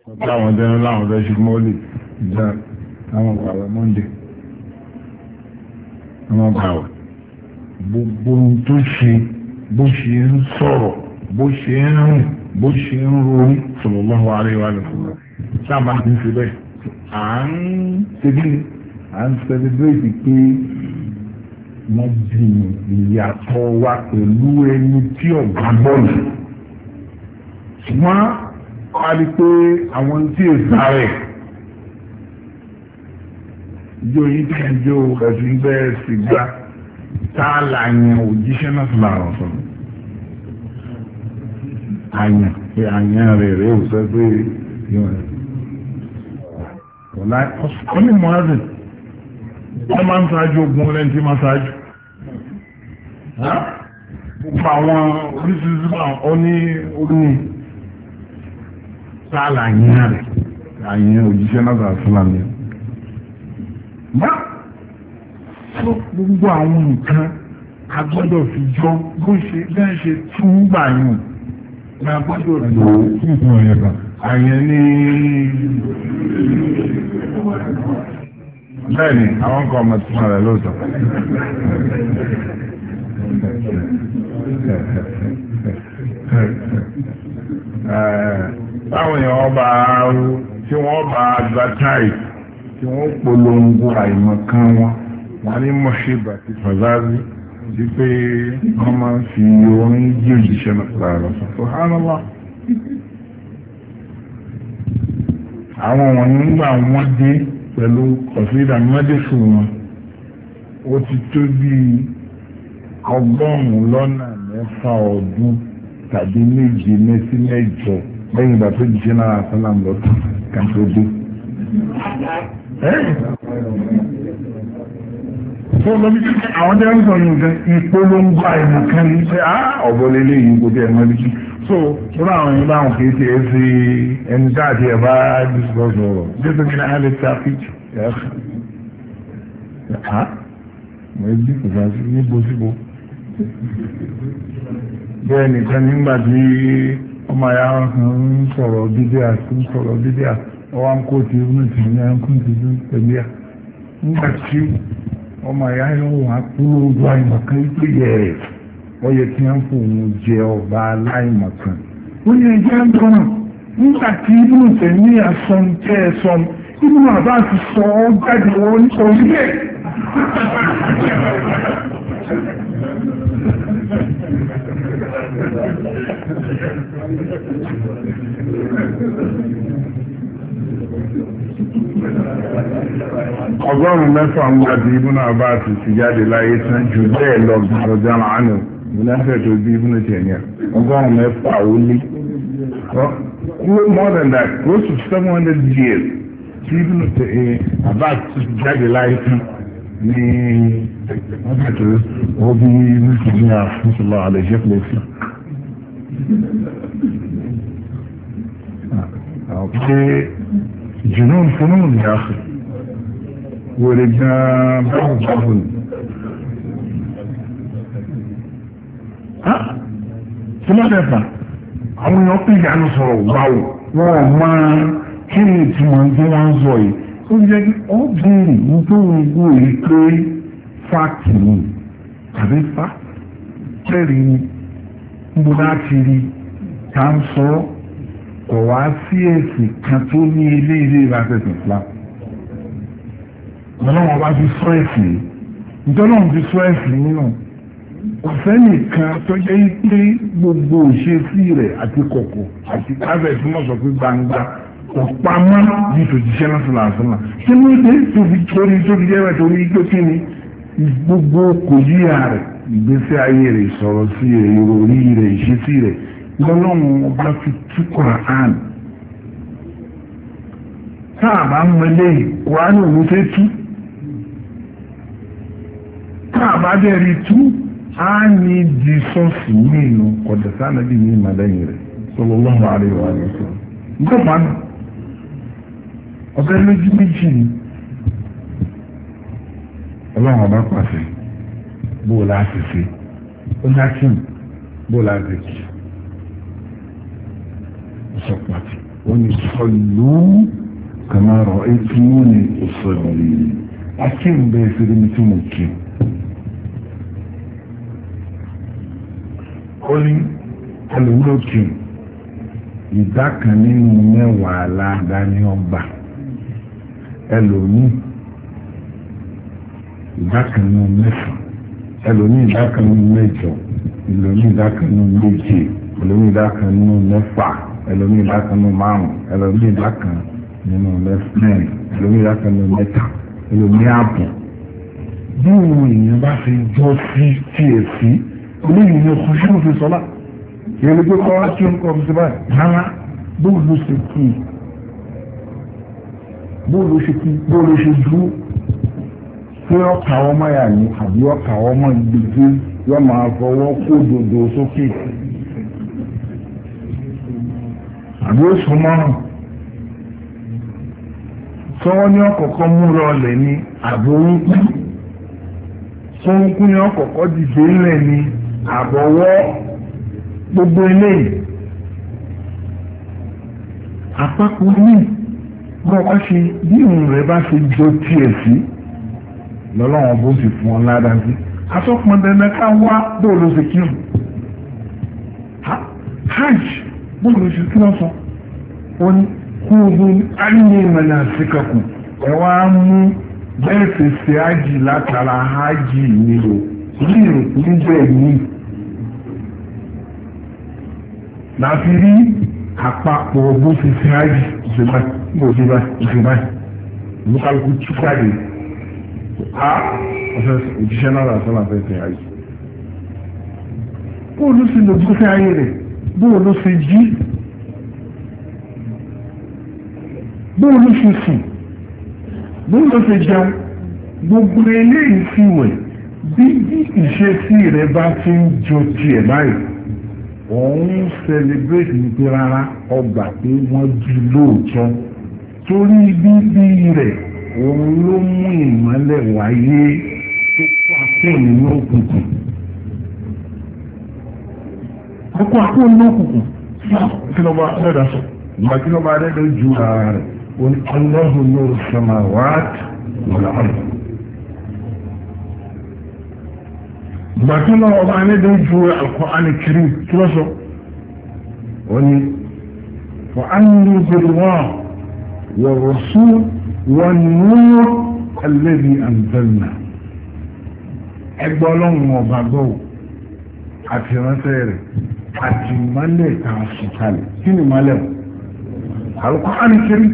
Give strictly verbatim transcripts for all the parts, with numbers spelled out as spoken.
táwọn jẹun láwọn fẹ́ ṣe mọ́lì ìjà àwọn àwẹ̀ monday àwọn àwẹ̀ gbogbo ohun tó ṣe bó ṣe ń sọ̀rọ̀ bó ṣe ń rìn bó ṣe ń ronú sallallahu alaihi wa sallam sábà ti ń ṣe bẹ́ẹ̀ à ń ṣe bí à ń celebrate pé wọ́n jìnnà ìyàtọ̀ wa pẹ̀lú ẹni tí ọ̀gá bọ́ọ̀lù ṣùgbọ́n wọ́n á rí pé àwọn tí èsà rẹ̀ ìjọ yìí tẹ̀ ń jó ẹ̀sìn bẹ́ẹ̀ sì gbá tá a là yẹn òjíṣẹ́ náà tó làrọ̀ sọ̀rọ̀ àyàn pé àyàn rẹ̀ rẹ̀ ò sọ pé ọ̀la ọ̀ní mọ́àzìn wọ́n máa ń ṣáájú ogun lẹ́ni tí máa ṣáájú gbogbo àwọn oríṣiríṣi náà ó ní orí sáàlà àyàn rẹ̀ àyàn òjíṣẹ́ náà tó àṣìlá mi bá gbogbo àwọn nǹkan a gbọ́dọ̀ fi jọ bó ṣe bẹ́ẹ̀ ṣe tún gbà yàn ní a gbọ́dọ̀ lò ó fún ẹ̀yẹ̀bà àyẹ̀ ní bẹ́ẹ̀ ni àwọn kan ọmọ tí wọ́n rẹ̀ lóòótọ́ táwọn èèyàn ọba tí wọ́n bá advertise tí wọ́n polongo àìmọ̀kan wọn wọ́n ní mọ̀ṣíbà ti fàzáàzì sí pé wọ́n máa ń fi orin jí òjíṣẹ́ náà láàárọ̀ subhanallah. àwọn wọ̀nyí nígbà wọ́n dé pẹ̀lú ọ̀sídà mẹ́dẹ̀sù wọn ó ti tó bí ọgọ́rùn-ún lọ́nà mẹ́fà ọdún tàbí méje mẹ́sí mẹ́jọ lẹ́yìn ìgbà tó jíṣẹ́ náà sálàm lọ́tún kan tó dé. Fún lóbi tí àwọn jẹ́ ń sọ yìí nǹkan ìpolongo àìmọ̀kan ní pé á ọ̀bọ̀lélé yìí kò tẹ̀ mọ́ bíkí. So, fún àwọn yìí báwọn kìí ṣe é sí ẹni káàkiri ẹ̀ bá discuss ọ̀rọ̀. Jésù kí ní a lè ta pitch. Ha? Mo ẹ bí kò sá sí níbo síbo. Bẹ́ẹ̀ nìkan nígbà tí ọmọ ya ń sọ̀rọ̀ dídíà ń sọ̀rọ̀ dídíà ọwọ́ ń kó ti inú ìtì ní ẹnkú ti dún pẹ̀lú ẹ̀. Nígbà tí ọmọ ìyá yóò wá kúrò ojú àìmọ̀kan ìpè yẹ ọ yẹ kí wọ́n fò ń jẹ ọba aláìmọ̀kan. ó yẹ jẹ́ ń tọ́nà nígbà tí ibùdó tẹ̀ ní àsọ̀n tẹ́ ẹ sọ ibùdó àbá ti sọ ọ́ jáde wọ́n ní orí bẹ́ẹ̀. ọgọ́rùn-ún mẹ́fà ń gbà tí ibùnà àbá ti sì jáde láyé tán jù bẹ́ẹ̀ lọ gbàrọ̀jà àánú ìlànà tó bí ibùnà tẹ̀yà ọgọ́rùn-ún mẹ́fà ó lé more than that close to seven hundred years tí ibùnà tẹ̀yà àbá ti sì jáde láyé tán ní wọ́n bẹ̀ tó wọ́n bí mùsùlùmí àfúnṣọlá àlẹ́jẹ́ pẹ̀lẹ́sì. pé jùlọ fún òun ní àfẹ́ wòlé gan báwọn báwọn tí wọ́n dẹ̀fà àwọn èèyàn pè ìyanu sọ̀rọ̀ wáwò wọ́n máa kí ni ìtumọ̀ tí wọ́n ń sọ yìí ó jẹ́ kí ó bèèrè nítorí gbò rí pé fáàkì ni tàbí fáàkì ni níbo láti rí ká ń sọ kò wá sí èsì kan tó ní ilé ilé ìlàsẹ̀sìn Islam ọlọ́wọ́n bá fi sọ ẹ̀sìn nítorí wọn fi sọ ẹ̀sìn nínú ọ̀fẹ́ nìkan tó jẹ́ pé gbogbo ìṣesí rẹ̀ àti kọ̀kọ̀ àti káfẹ́ tí wọ́n sọ pé gbangba ọ̀pamọ́ ní tòjíṣẹ́ náà sọ̀rọ̀ àṣọlá kí ló dé tóbi torí tóbi jẹ́ rẹ̀ torí pé kí ni gbogbo kò yíya rẹ̀ ìgbésí ayé rẹ̀ sọ̀rọ̀ sí rẹ̀ ìròrí rẹ̀ ìṣesí rẹ̀ lọ́lọ́run ọba fi tú Quran tá a bá ń mọlé Quran òun fẹ́ tú tá a bá dẹ̀ rí tú á ní di sọ́ọ̀sì nínú kọ̀dọ̀sá nàbí ní ìmọ̀lẹ́yìn rẹ̀ sallallahu alaihi wa sallam. gbọ́dọ̀ náà ọbẹ̀ lójú méjì ni ọlọ́run ọba pàṣẹ bó o láti ṣe ó ní akim bó o láti ṣe ó sọ pàtì wọ́n ní sọ̀lú kàmárọ̀ etí ní ìsọ̀lú akí ń bẹ́ẹ̀ sí ní tí mo kí ó ní ẹlòmíràn kí ìdá kan nínú mẹ́wàá aláàdá ní ọgbà ẹlòmíì ìdá kan nínú mẹ́fà ẹlòmíì ìdá kan nínú mẹ́jọ ẹlòmíì ìdá kan nínú méje ẹlòmíì ìdá kan nínú mẹ́fà ẹlòmíì ìdá kan nínú márùn ẹlòmíì ìdá kan nínú mẹ́rin ẹlòmíì ìdá kan nínú mẹ́ta ẹlòmíì ààbọ̀ bí òun èèyàn bá fi jọ sí tiẹ̀ sí olóyìn ní ọkọ̀ ṣé mo fi sọ́lá ìyẹn ló gbé kọ́ wá tí ó ń kọ́ fi báyìí rárá bóòlù ṣe kí bóòlù ṣe kí bóòlù ṣe dúró pé ọkà ọmọ yà ní àbí ọkà ọmọ ìgbèjì yọ máa fọwọ́ kó dòdò sókè àbí ó sọ mọ́rùn sọ́wọ́ ní ọkọ̀ọ̀kan múra ọlẹ̀ ní àbòrúnkú sọ́wọ́nkú ní ọkọ̀ọ̀kan dìde ńlẹ̀ ní àbọ̀wọ́ gbogbo eléyìí àpapọ̀ ní bọ́ bá ṣe bí òun rẹ̀ bá ṣe jọ tiẹ̀ sí lọ́lọ́wọ́n bó ti fún ọ ládàá sí asọ́pọ̀ dandan ká wá bóòlù sí kí hajj bóòlù sí kí wọ́n sọ ó ní kú ogun ayé ìmọ̀lẹ̀ àṣekọ̀kù ẹ wá mú bẹ́ẹ̀ sì ṣe hajj látara hajj nílò ní ìròkú níbẹ̀ ní láti rí àpapọ̀ bó ti ṣe hajj ìṣèlú ìṣèlú ìṣèlú olúkálùkù túkàdé a ọ̀sẹ̀ òjíṣẹ́ náà rà sọ́nà fẹ́ ṣe hajj bóòlù sí lè gbé ayé rẹ̀ bóòlù sí jí bóòlù sí sùn bóòlù sí jẹun gbogbo eléyìí sí wẹ̀ bí bí ìṣesí rẹ̀ bá ti ń jọ tiẹ̀ báyìí òun celebrate ní pé rárá ọgbà pé wọ́n jí lóòótọ́ torí bíbí rẹ̀ òun ló mú ìmọ́lẹ̀ wáyé tó kó àpò nínú òkùnkùn ó kó àpò nínú òkùnkùn kí ló bá dẹ́dà sọ ìgbà kí ló bá dẹ́dà ju ara rẹ̀ ó ní Allahu nuru samawati wal ard ìgbà kí ló bá dẹ́dà ju al-Qur'an al-Karim kí ló sọ ó ní fa'aminu billah wa rasul والنور الذي أنزلنا ẹgbẹ́ ọlọ́run ọba gbọ́ àti ránṣẹ́ rẹ̀ àti ìmọ́lẹ̀ kan sùkàlẹ̀ kí ni ìmọ́lẹ̀ Al-Qur'an Al-Karim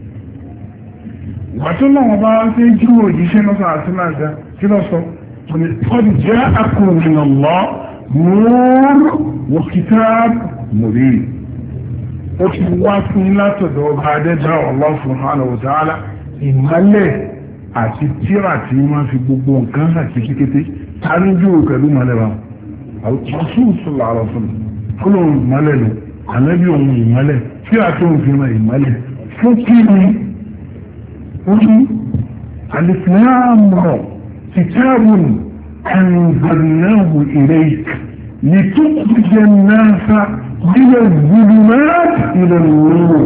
ìgbà tó náà ọba ṣe jí òjíṣẹ́ lọ́sọ̀ àti náà já kí lọ sọ qad ja'akum min Allah nur wa kitab mubin ó ti wá fún látọ̀dọ̀ ọba adẹ́dá Allah subhanahu wa ta'ala ìmọ́lẹ̀ àti tíra tí wọ́n fi gbogbo nǹkan àti kíkété táníjú pẹ̀lú mọ́lẹ̀wà àwòsùsùlà àrọ̀sùn kúlò ìmọ́lẹ̀ lọ ànábì ohun ìmọ́lẹ̀ tí a tó ń fi mọ́ ìmọ́lẹ̀ fún kí ni ó ní alìsìláàmù kitabun anzalnahu ilayk litukhrijan an-nasa min adh-dhulumati ila an-nur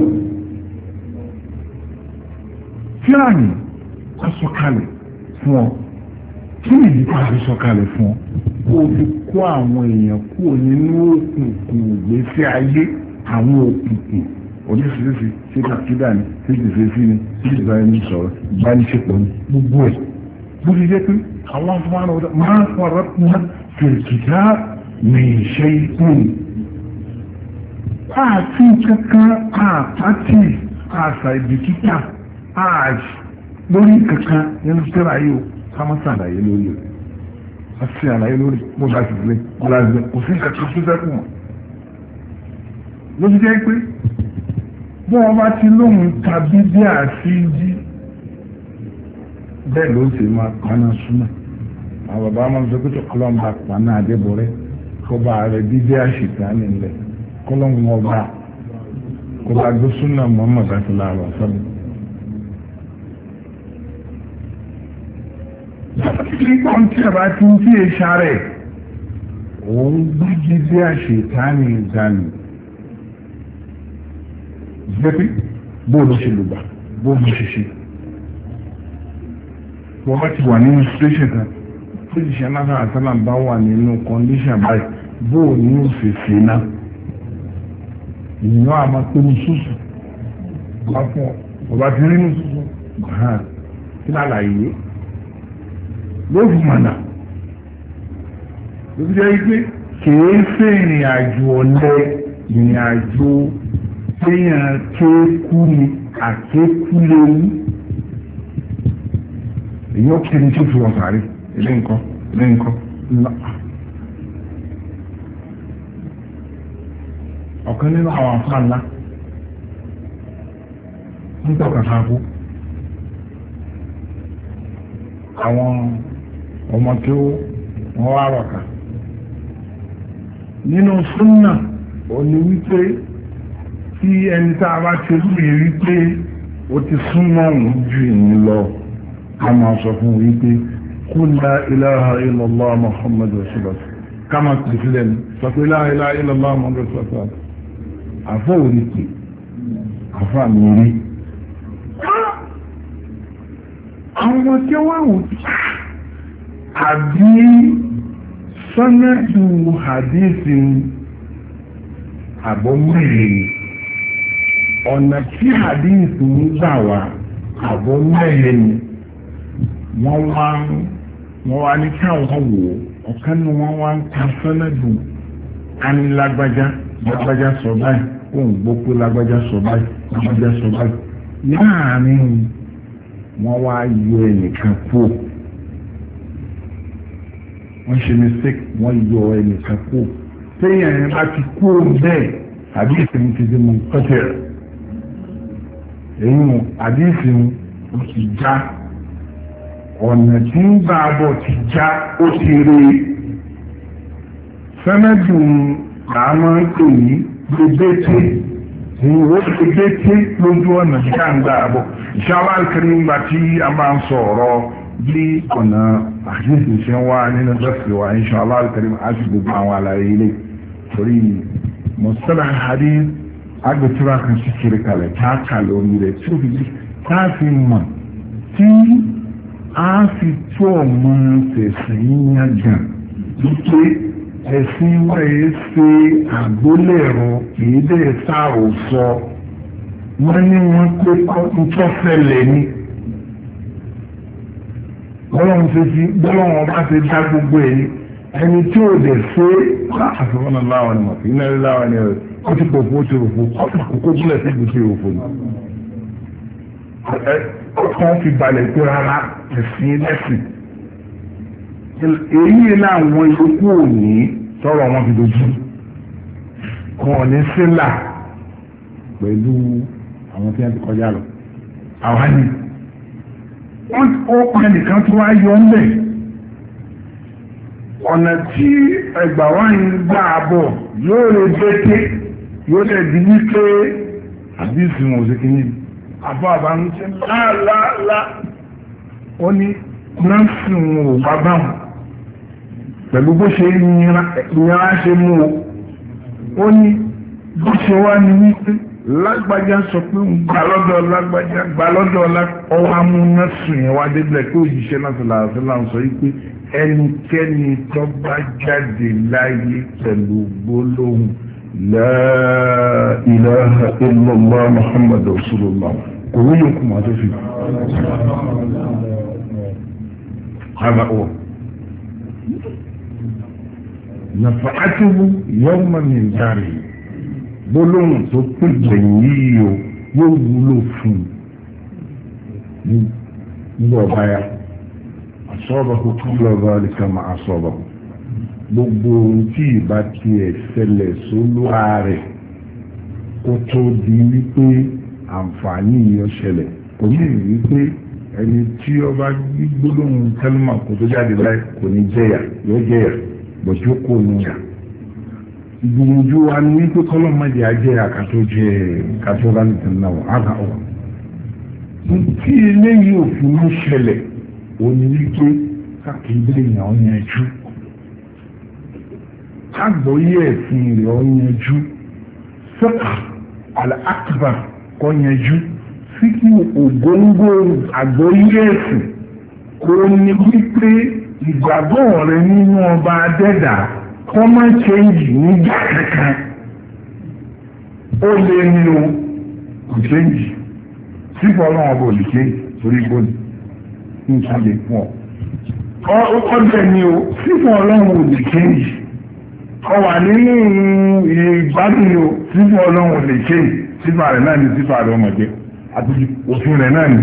tíráàní a sọ̀kalẹ̀ fún ọ kí ni ìdíkọ̀ àti sọ̀kalẹ̀ fún ọ kó o fi kó àwọn èèyàn kúrò nínú òkùnkùn ìgbésí ayé àwọn òkùnkùn oníṣiríṣi ṣé kàkídà ni ṣé ìṣesí ni ṣé ìbáraẹni sọ̀rọ̀ ìbánisẹ̀pọ̀ ni gbogbo ẹ̀ bó ti jẹ́ pé àwọn afọ́nà ọ̀dọ́ máa ń fọ́nà rọ́pùnà fèrèkìtà mìíṣẹ́ ìkùn àti kankan àpáti àṣà ìbìkítà ààj lórí kankan nínú tẹ́lá yìí ó sámọ́ sàlàyé lórí rẹ̀ a sì àlàyé lórí mo bá ti sílé mo bá ti sílé kò sí kankan tó sẹ́kù mọ́ ló ti jẹ́ pé bí wọ́n bá ti lóhun tàbí bí àti jí bẹ́ẹ̀ ló ń ṣe máa paná súnmọ́ àwọn bàbá máa ń sọ pé tó kọ́lọ́n bá paná àdébọ̀rẹ́ kó bá rẹ̀ dídé àṣìkà nílẹ̀ kọ́lọ́n wọn bá kó bá gbé súnmọ́ Muhammad sallallahu alaihi wasallam. Kíkọ́ tí a bá ti ń tí è ṣàrẹ̀, òun gbígi bí àṣetánì ìdánù. jẹ́pẹ́ bóòlù ṣe lùgbà bóòlù ṣe ṣe wọ́n bá ti wà nínú station kan tó ti ṣe alága àtàlà bá wà nínú condition báyìí bóòlù ní òṣèṣe náà ìyàn àmà pé ní ṣùṣù wá fún ọba tí nínú ṣùṣù hàn kí lálàyé ló fi mọ̀nà ló fi jẹ́ pé kìí ṣe ìrìn àjò ọ̀lẹ ìrìn àjò téèyàn kéékú ni àkékú léwu èyí ó kiri tó fi wọ́n sáré ilé nǹkan ilé nǹkan ńlá. ọ̀kan nínú àwọn afá ńlá ń tọ́ka sáfù àwọn ọmọ tí wọ́n wá rọ̀ka nínú súnnà ó ní wípé tí ẹni tá a bá ti rí wípé ó ti súnmọ́ òun ju ìní lọ a máa sọ fún wípé qul la ilaha illallah muhammadu rasulullah ká máa pè sílẹ̀ ní sọ pé la ilaha illallah muhammadu rasulullah àfọ́ òní pè àfọ́ àmì rí àwọn ọmọ tí wọ́n wò àbí sọ́nẹ́tù hadithi àbọ̀mẹ́rin ọ̀nà tí hadithi ń gbà wá àbọ̀mẹ́rin wọ́n wá wọ́n wá ní káwọn wò ọ̀kan ní wọ́n wá ń ka sọ́nẹ́tù anilágbájá lágbájá sọ báyìí òun gbọ́ pé lágbájá sọ báyìí lágbájá sọ báyìí láàrin wọ́n wá yọ ẹnìkan kúrò wọ́n ṣe mistake wọ́n yọ ẹnìkan kúrò téèyàn yẹn bá ti kúrò bẹ́ẹ̀ àdéhìsìn ti di mọ̀ pẹ́tẹ́ èyí mọ̀ àdéhìsìn ó ti já ọ̀nà tí ń bá a bọ̀ ti já ó ti rí sẹ́mẹ́dù làá máa ń pè ní gbẹgbẹ́tẹ́ ìwé gbẹgbẹ́tẹ́ lójú ọ̀nà tí ká ń gbà bọ̀ inshallah al-karim nígbà tí a máa ń sọ̀rọ̀ bí ọ̀nà àdéhìsìn ṣe ń wá nínú dọ́sì wa inshallah al-karim á sì gbogbo àwọn àlàyé ilé torí mọ̀sálà hadith agbẹ̀tura kan sí kiri kalẹ̀ tá a kà lórí rẹ̀ tí ó fi tá a fi mọ̀ tí a fi tó ọmọ tẹ̀sán yíyan gan wípé ẹ̀sìn wáyé ṣe àgbélẹ̀rọ kìí dẹ̀ sáàrò sọ wọ́n ní wọ́n pé ntọ́fẹ̀lẹ̀ ni bọ́lọ́run ṣe fi bọ́lọ́run ọba ṣe dá gbogbo ẹ̀ ní ẹni tí ò dẹ̀ ṣe àṣìwọ́n láwọn ni wọ́n fi iná láwọn ni ó ti pòfó ti rò fún kókó bílẹ̀ sí ibi tí rò fún ni. ọkàn fi balẹ̀ pé rárá ẹ̀sìn lẹ́sìn èyí láwọn yòókù òní tọrọ wọn fi dojú wọn ní sílà pẹ̀lú àwọn tí wọ́n ti kọjá lọ àwọn ni wọ́n ó pa nìkan tó wá yọ ńlẹ̀ ọ̀nà tí ẹgbà wá ń gbà bọ̀ yóò lè dẹ́tẹ́ yóò lè di wípé àbísí wọn ò sí kí ní àbọ̀ àbáńṣe láàláàlá ó ní nọ́ọ̀sì wọn ò bá bá wọn pẹ̀lú bó ṣe ìyára ṣe mú o ó ní bó ṣe wá ní wípé lágbájá sọ pé ń gbà lọ́dọ̀ lágbájá gbà lọ́dọ̀ ọwọ́ amúnásùn yẹn wá débìlẹ̀ pé òjíṣẹ́ náà sọ̀rọ̀ àṣọlá ń sọ wípé ẹnikẹ́ni tó bá jáde láyé pẹ̀lú gbólóhùn la ilaha illallah muhammadu rasulullah kò ní yóò kùmà tó fi hàbà ọ̀ nàfàátìwù yawma min dari gbólóhùn tó pè gbẹ̀yìn yìí o yóò wúlò fún un nígbà ọba ya asọ́bàkú kúlọ̀ ọba àlìkà máa asọ́bàkú gbogbo ohun tí ìbá tiẹ̀ ṣẹlẹ̀ sólúwa rẹ̀ kó tó di wípé àǹfààní yìí ṣẹlẹ̀ kò ní wípé ẹni tí ọba gbólóhùn tẹlifà kó tó jáde láì kò ní jẹyà yóò jẹyà bọ̀jú kò ní yà ìgbìyànjú wa ní wípé kọ́lọ́ mọ́jẹ ajẹ́ àkàtó jẹ kàtó bá ní tẹ̀lé náà àgbà ọ̀. tí eléyìí òfin ní ṣẹlẹ̀ òní wípé káàkiri èèyàn ọ̀yanjú kágbóyè ẹ̀sìn rẹ̀ ọ̀yanjú sọ́kà àlàákùbà kọ́ yanjú fíkì ògóńgó àgbọ́yé ẹ̀sìn kò ní wípé ìgbàgbọ́ rẹ nínú ọba adẹ́dà kọ́ máa ṣéǹjì nígbà kankan ó lé nínú kò ṣéǹjì sífọ́ ọlọ́run ọba ò lè ṣéǹjì torí gbóni nǹkan lè fún ọ ọdẹ ni o sífọ́ ọlọ́run ò lè ṣéǹjì ọ wà nínú ìgbádùn ni o sífọ́ ọlọ́run ò lè ṣéǹjì sífọ́ rẹ̀ náà ni sífọ́ rẹ̀ ọmọdé àti òfin rẹ̀ náà ni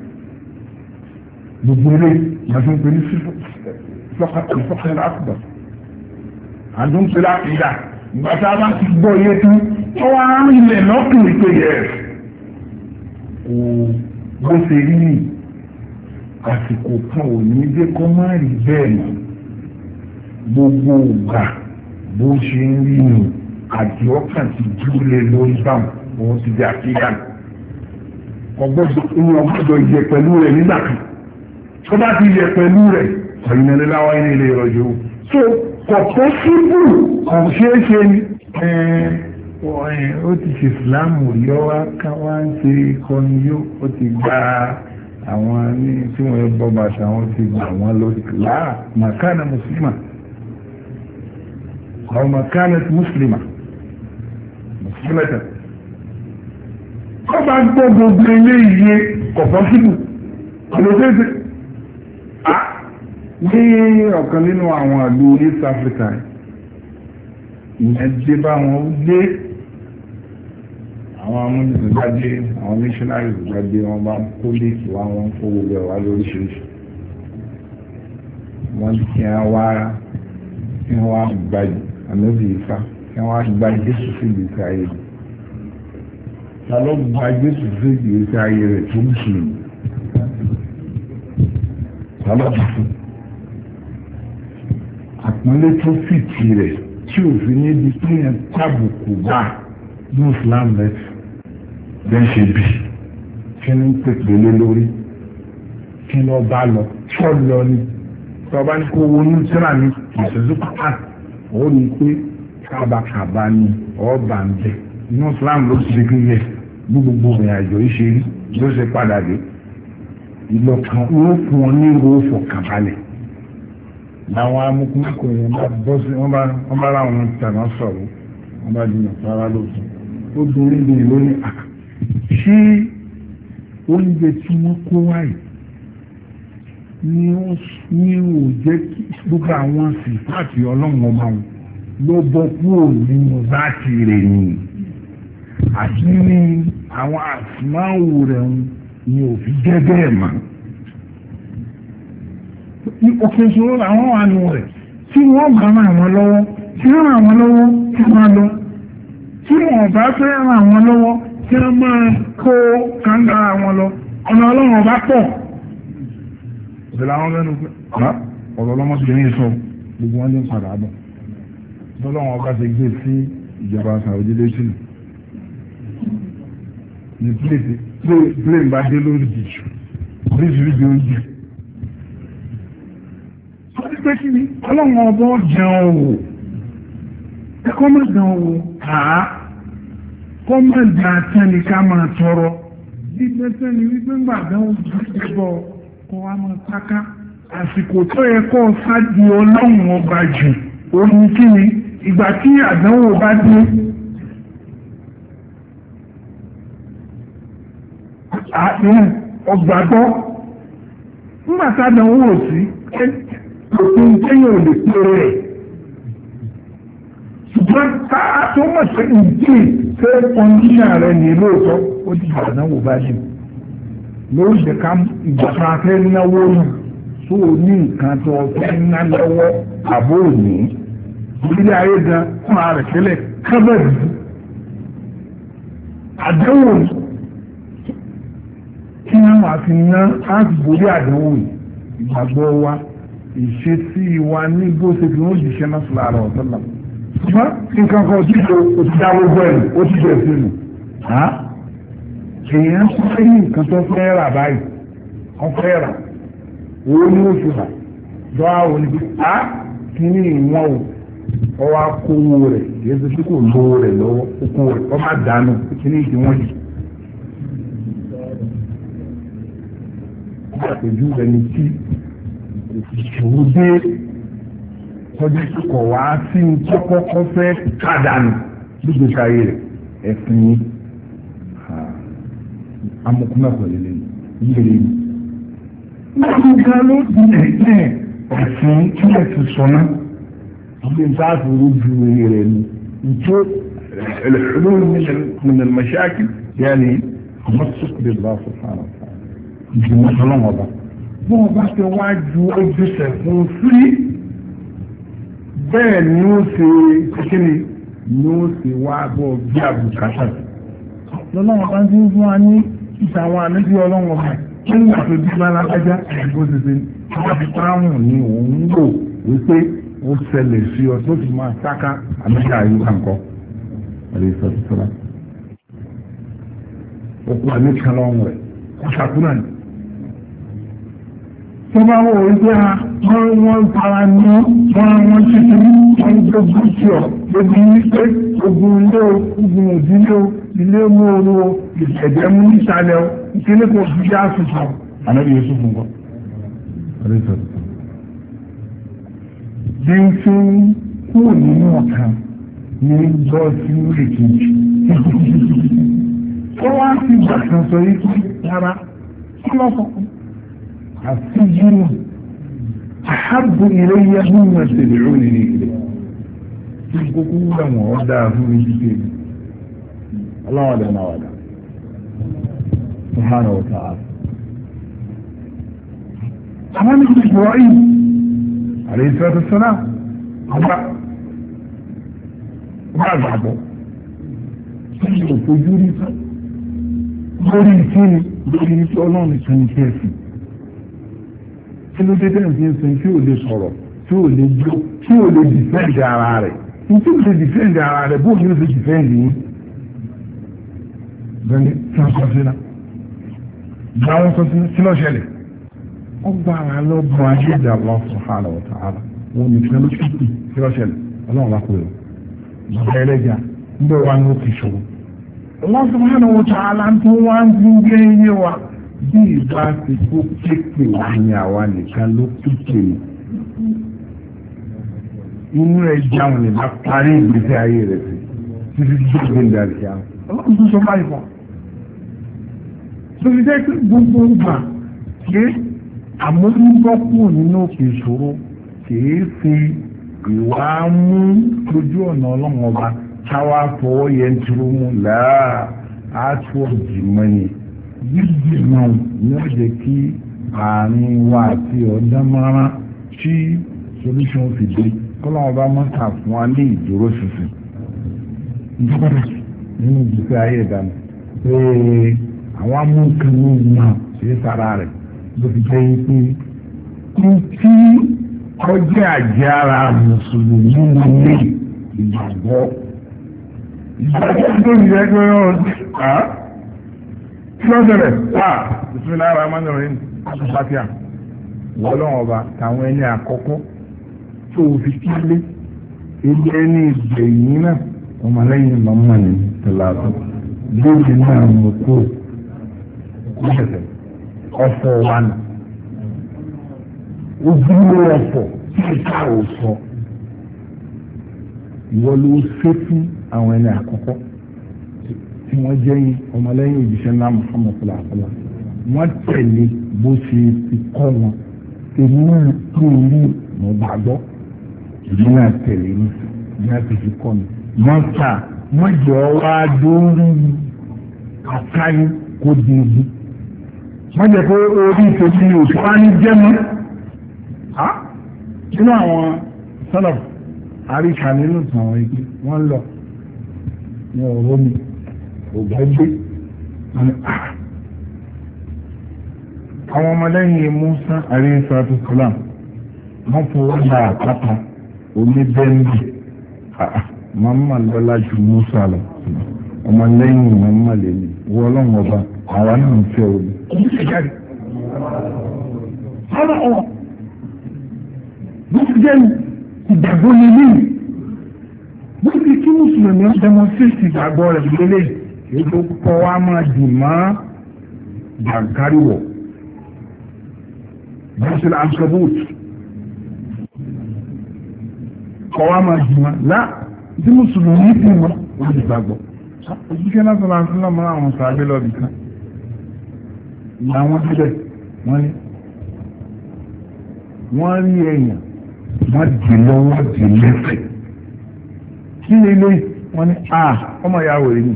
gbogbo ilé ìyàtọ̀ ń pè ní ìfọ́kànlá àkùbà àdúgbò ìdá ìgbàtà bá ti gbọ́ iye tí ó wá ilẹ̀ lọ́kùnrin pé yẹ kò bó ṣe rí ní àsìkò kan ò ní dé kọ́ má rí bẹ́ẹ̀ mọ́ gbogbo ìgbà bó ṣe ń rí nù àti ọkàn ti dúró lórí báwọn òun ti di àkíyàn ọgbọ́dọ̀ ìyẹn ọgbọ́dọ̀ yẹ pẹ̀lú rẹ̀ nígbà kan tó bá ti yẹ pẹ̀lú rẹ̀ ọ̀yìn ẹlẹ́láwá ní ilé ìrọ̀jò so kọ̀pọ̀ síbù kò ṣeé ṣe ni ó ti ṣe ìsìláàmù yọ wá ká wá ń ṣe ìkọni yó ó ti gba àwọn ní tí wọ́n bọ́ bàtà wọn ti gbà wọ́n lórí láà màkánà mùsùlùmá àwọn màkánà mùsùlùmá mùsùlùmá ọba gbọ́ gbogbo ilé iye kọ̀pọ̀ síbù ọ̀lọ́sẹ̀sẹ̀ ní ọ̀kan nínú àwọn àlú East Africa ìyẹn dé bá wọn dé àwọn amúnisìn bá dé àwọn missionaries bá dé wọn bá kó léèkì wá wọn kó gbogbo ẹ̀ wá lóríṣiríṣi wọn kí wọn wá kí wọn wá gba ànábì Ifá kí wọn wá gba Jésù sí ìgbésí ayé rẹ̀ ta ló gba Jésù sí ìgbésí ayé rẹ̀ tó ń sùn ta ló ti fún àpọ́nlé tó fìtì rẹ̀ tí òfin níbi tí yẹn tábùkù bá ní Islam lẹ́sì bẹ́ẹ̀ ṣe bì kí ní pèpè lé lórí kí lọ bá lọ tó lọ ní tọba ní kó wo ní tíra ní ìṣẹ́jú pátá ó ní pé kábàkàbà ní ọba ń bẹ ní Islam ló ti ṣe kí yẹ ní gbogbo ìrìn àjò ìṣeré ló ṣe padà dé ìlọkàn ó fún ọ ní ìró fọkànbalẹ̀ làwọn amúkúmẹ́kọ̀ọ́ yẹn bá bọ́ sí wọ́n bá láwọn tàná sọ̀rọ̀ wọ́n bá di nàfàrà lóòótọ́ ó dorí ní ìlú ní àkà ṣé oúnjẹ tí wọ́n kó wáyé ni ó jẹ́ kí gbogbo àwọn sífàtì ọlọ́run ọba wọn ló bọ́ kúrò nínú láti rẹ̀ yìí àti ní àwọn àsìmáwò rẹ̀ ni òfin gẹ́gẹ́ ẹ̀ mọ́ òkè ìṣòro làwọn wà nù rẹ̀ tí wọ́n bá ràn wọ́n lọ́wọ́ tí wọ́n ràn wọ́n lọ́wọ́ tí wọ́n lọ tí wọ́n bá fẹ́ ràn wọ́n lọ́wọ́ tí wọ́n máa kó kàńdára wọn lọ ọ̀nà ọlọ́run ọba pọ̀ ìṣẹ̀lẹ̀ àwọn lẹ́nu pé ọ̀rọ̀ ọlọ́mọbìnrin sọ gbogbo wọn ní padà bọ̀ tọ́lọ́run ọba ti gbé sí ìjọba Saudi lẹ́sìn ní plane bá dé lórí ìjù oríṣiríṣi oúnjẹ pé kí ni ọlọ́run ọbọ̀ jẹun wò ẹkọ́ mọ̀ jẹun wò àá kọ́ mọ̀ jà tẹ́ni ká máa tọrọ gbígbẹ́ tẹ́ni wípé ń gbàgbẹ́ wọn gbígbọ́ kọ́ wa máa páká àsìkò tó yẹ kọ́ sáájú ọlọ́run ọba jù orin kí ni ìgbà tí àdánwò bá dé ọgbàgbọ́ nígbà tí àdánwò ò sí òfin tẹ́yìn ò lè pèrè rẹ̀ ṣùgbọ́n ká tó mọ̀ sí ìdí fẹ́ kọ́ndíṣà rẹ̀ ní lóòótọ́ ó ti gbà náwó bá jù lórí ìdẹ̀ká ìgbàkan fẹ́ náwó nù tó o ní nǹkan tó o fẹ́ ná lọ́wọ́ àbó òní ilé ayé gan fún ara rẹ̀ tẹ́lẹ̀ kábẹ́ẹ̀dì àdánwò kí wọ́n máa fi ná láti borí àdánwò ìgbàgbọ́ wa ìṣesí wa ní bó ṣe fi wọ́n jíṣẹ́ náà sọ̀rọ̀ àrà ọ̀tọ́lá ṣùgbọ́n nǹkan kan tí ó ti dá gbogbo ẹ̀ ó ti bẹ̀ sínú èèyàn fẹ́ ní nǹkan tó fẹ́ rà báyìí wọ́n fẹ́ rà owó ní oṣù rà dọ́ àwọn níbi á kí ní ìwọ̀n o ọwọ́ akówó rẹ̀ kìí ṣe tí kò lówó rẹ̀ lọ́wọ́ okó rẹ̀ ọ má dànù kí ní ìdí wọ́n yìí àpèjú ẹni tí ìṣòro dé tọ́jú kọ̀ wá sí tó kọ́kọ́ fẹ́ kádànù gbígbé sáyé rẹ̀ ẹ̀sìn yìí amọ̀kúnmẹ́kọ̀ọ́ lélẹ̀ yìí lè ní. Wọ́n ga ló di ẹ̀sìn ẹ̀sìn tí ẹ̀ ti sọ náà ilé ìtaàfù ojú rẹ̀ ni ìtò الحلول من المشاكل يعني تمسك بالله سبحانه وتعالى. ìgbìmọ̀ ọlọ́wọ́ bá bọ́ọ̀ bá ti wá ju ojúṣe fún fúrí bẹ́ẹ̀ ni ó ṣe kíkíni ni ó ṣe wá bọ́ bí àbùkátà lọ́lọ́wọ́ bá ti ń fún wa ní ìtàwọn àmì ọlọ́wọ́ bá nígbà tó bí bá lápájá ẹ̀kọ́ ti ṣe wọ́n ti pààrùn ní òun lò wípé ó ṣẹlẹ̀ sí ọ tó ti máa sáká àmì àyè kankan àlè sọ́tún sọ́lá òkú àmì kan lọ́wọ́ rẹ̀ ó ṣàkúrà ní. tó bá wọ̀ wípé wọ́n wọ́n fara ní wọ́n wọ́n ti ti wọ́n gbogbo tí ọ gbogbo wípé ogun ilé o ogun òdílé o ilé mú oru o ìṣẹ̀jẹ̀ mú nísàlẹ̀ o ìkíní kò fi dá sùsù. ànábì yóò sùn fún kọ́ àlè sọ́tún sọ́lá. bí n fi kúrò nínú ọ̀kan ní gbọ́ sí èkejì ó wá sí ìgbà kan sọ yìí kí rárá kí lọ́sọ̀ àti jùlọ àhábù ilé yẹ bí wọ́n ṣe lè ròyìn ní ilé tí kókó wúlò wọn ó dáa fún mi jíjẹ mi ọlọ́wọ́dẹ náà wàdà subhanahu wa ta'ala. àwọn ní ìṣòro yìí alayhi salatu wassalam àgbà wọ́n àgbàbọ̀ tí yóò fojú rí sọ lórí ìkíni lórí ìkí ọlọ́run nìkan ní kẹ́ẹ̀sì kí ló dé tẹ́lẹ̀ tí ń sọ tí ò lè sọ̀rọ̀ tí ò lè jó tí ò lè dìfẹ́ǹdì ara rẹ̀ tí ò lè dìfẹ́ǹdì ara rẹ̀ bóun ní ó fi dìfẹ́ǹdì yín bẹ́ẹ̀ni tí wọ́n sọ sí náà gba wọn sọ sí kí ló ṣẹlẹ̀ wọ́n gba ara lọ́gbọ̀n ayé ìdá Allah subhanahu wa ta'ala wọn nìkan ló ṣe kí ló ṣẹlẹ̀ ọlọ́run bá kúrò bàbá ẹlẹ́jà ń bẹ̀ wá ní ó ti ṣòro. Allah subhanahu wa ta'ala tó wá ń dín gbé iye wa bí ìbá ti kó kéèké ní àwa nìkan ló kéèké ni. inú ẹ̀ jáwọn lè má parí ìgbésí ayé rẹ̀ sí títí tó gbé ń darí àwọn. ọlọ́run tó sọ báyìí fún un. tó fi jẹ́ pé gbogbo ìgbà pé àmójúbọ́kù nínú òkè ìṣòro kìí fi ìwà mú lójú ọ̀nà ọlọ́run ọba káwá fọwọ́ yẹn turu mu láà á tó jìmọ̀ ni jíjì náà ní ó jẹ́ kí àárín wa àti ọ̀dá mara tí solution fi dé kọ́lọ́run ọba mọ́ta fún wa ní ìdúró ṣinṣin ìjọba nínú ìgbésí ayé ìdáná pé àwọn amúnkan ní ìmọ̀ ṣe é sára rẹ̀ ló fi jẹ́ pé kí tí ọjọ́ àjára mùsùlùmí nílé ìgbàgbọ́ ìgbàgbọ́ tó ń jẹ́ pé ó kí ló bẹ̀rẹ̀ wà bismillahir rahmanir rahim àtúnṣàfíà wọ́lọ́wọ́ ọba táwọn ẹni àkọ́kọ́ tó fi kílé ilé ẹni ìgbẹ̀yìn náà ọmọlẹ́yìn mọ́mọ́ ní tìlátọ́ lórí náà mú kó lẹ́sẹ̀ ọ̀fọ̀ wa nà ojúlé ọ̀fọ̀ tí ìta ò sọ ìwọ ló ṣe fún àwọn ẹni àkọ́kọ́ tí wọ́n jẹ́ ọmọlẹ́yìn òjíṣẹ́ ńlá Muhammad sallallahu alaihi wasallam wọ́n tẹ̀lé bó ṣe ti kọ́ wọn èmi náà tó rí mo gbàgbọ́ èmi náà tẹ̀lé ní ní àti fi kọ́ mi wọ́n ta wọ́n jọ wá dórí àkáyé kó di ibi wọ́n jẹ́ pé orí ìtòsí òṣù wá ní jẹ́mọ́ nínú àwọn sọ́nà àríkà nínú àwọn igi wọ́n lọ ní ọ̀rọ̀ mi ògbẹ́gbé àwọn ọmọlẹ́yìn Musa alayhi salatu salam wọ́n fọwọ́ gba àpáta omi bẹ́ńdì màmá lọ́lá ju Musa lọ ọmọlẹ́yìn màmá lèmi wọ́n ọlọ́run ọba àwa náà ń fẹ́ omi. bó ti jẹ́ ìgbàgbọ́ nílé bó ti kí mùsùlùmí ó demonstrate ìgbàgbọ́ rẹ̀ lélẹ̀ ètò kọ́ wa máa dì mọ́ jàǹkáríwọ̀ bẹ́sẹ̀ ankabut kọ́wá máa jù wọn lá tí mùsùlùmí ti wọn wọ́n ti gbàgbọ́ òṣìṣẹ́ náà sọ̀rọ̀ àti náà máa àwọn sàábé lọ́bì kan làwọn síbẹ̀ wọ́n ní wọ́n rí èèyàn wọ́n dì lọ́wọ́ dì lẹ́sẹ̀ kí ni ilé wọ́n ní à ọmọ ìyàwó rẹ̀ ni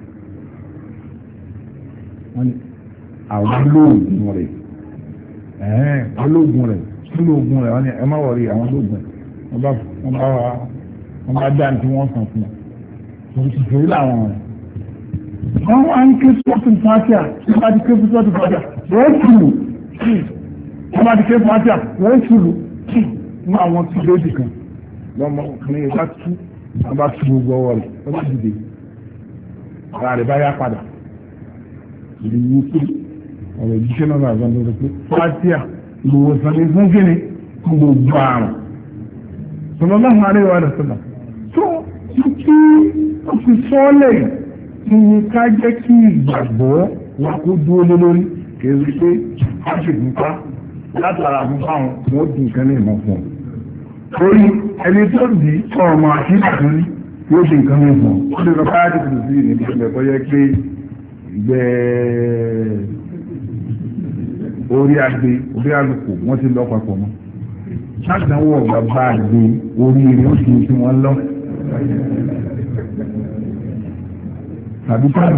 wọ́n ní àwọn olóògùn rẹ̀ ẹ̀ẹ́n olóògùn rẹ̀ olóògùn rẹ̀ wọ́n ní ẹ má wọ̀rí àwọn olóògùn rẹ̀ wọ́n bá wọ́n bá wọ́n bá dá ní tí wọ́n sàn fún wọn òṣìṣẹ́ làwọn rẹ̀ wọ́n wá ń ké sọ́ọ̀tún fàájà wọ́n bá ti ké sọ́ọ̀tún fàájà wọ́n ṣùlù wọ́n bá ti ké fàájà wọ́n ṣùlù ní àwọn tí lójì kan lọ́mọ ọkùnrin yẹn bá tú wọ́n bá tú gbogbo ọwọ́ rẹ̀ wọ́n bá dìde ara rẹ̀ bá yá padà ìdí yìí pé ọ̀rọ̀ ìjíṣẹ́ náà làwọn ọ̀dọ́ pé fàájà ìwòsàn ní fún kíni fún gbogbo àrùn sallallahu alaihi wa sallam tó kí ó fi sọ́ọ́lẹ̀ kí ni ká jẹ́ kí ìgbàgbọ́ wa kó dúró lé lórí kèrè pé a ṣe nípa látara fún fáwọn wọ́n di nǹkan ní ìmọ̀ fún un. torí ẹni tó di ọmọ àṣírí kan ní yóò di nǹkan ní ìmọ̀ ó lè lọ káyà tètè sí ní ìpínlẹ̀ kọ́ yẹ pé ìgbẹ́ orí agbe orí àlùkò wọ́n ti lọ papọ̀ mọ́. ṣáàdánwò ọ̀gá bá agbe orí rẹ̀ ó sì ń fi wọ́n lọ. tàbí táàbù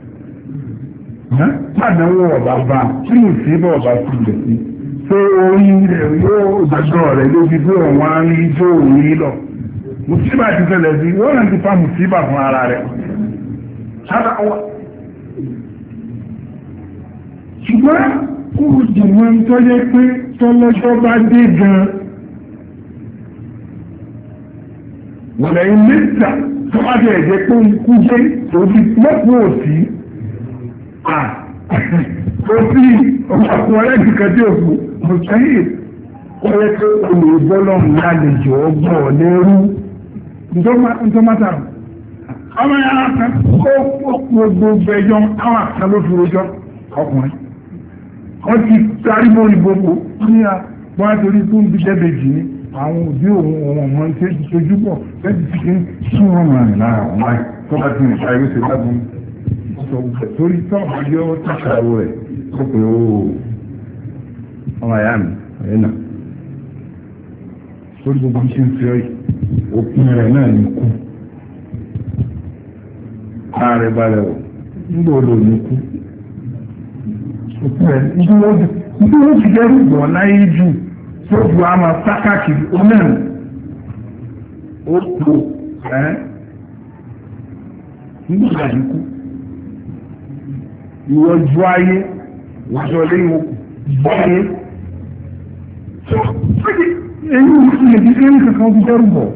ṣáàdánwò ọ̀gá bá tí ìsìnbọ̀ ọ̀gá sí ilẹ̀ sí. tó orí rẹ̀ yóò dájọ́ rẹ̀ lójú bí òun á rí tó orí lọ. mùsíbà ti ṣẹlẹ̀ sí wọ́n náà ti fa mùsíbà fún ara rẹ̀. ṣùgbọ́n kó o dìmọ̀ tó yẹ pé tọ́lọ́jọ́ bá dé gan-an. wọ́n lẹ́yìn mẹ́ta tó bá jẹ́ ẹ̀jẹ̀ pé ikú jẹ́ òbí mọ́kù òsì. òsì ọkùnrin ẹ̀jìká dé òkú mùsùlùmí ọ̀rẹ́ tó olùbọ́lọ́mù lálejò ọgbọ̀n lẹ́rú ntọ́mátà ọmọ yàrá kan ó gbogbo ẹjọ́ àwọn àkàn ló fi rojọ́ ọkùnrin wọ́n ti tarí mọ́ ìgbogbo ní àwọn àtòrí tó ń bí dẹ́bẹ̀jì ní àwọn òbí òun ọmọ ọmọ ń tẹ́jú tójú pọ̀ lẹ́tí tí kí ń sún wọn rìn lára àwọn láì tó bá ti rìn sáré ṣe lágùn torí tọ́ọ̀bù yọ tàṣàrò rẹ̀ ó pé ó ọmọ àyà mi ẹ̀yìn náà torí gbogbo ṣe ń fi ọ́ yìí òpin rẹ̀ náà ní kú ààrẹ balẹ̀ ò nígbà olò ní kú òpin rẹ̀ nígbà wọ́n ti jẹ́ rúgbọ̀n láyé jù tó bu àmà sákàkiri onẹ́nu ó kú ẹ́ nígbà ní kú ìwọ ju ayé wájọ lẹ́yìn òkú gbọ́ ayé èyí ò sí èdè ẹni kankan bí dẹ́rù bọ̀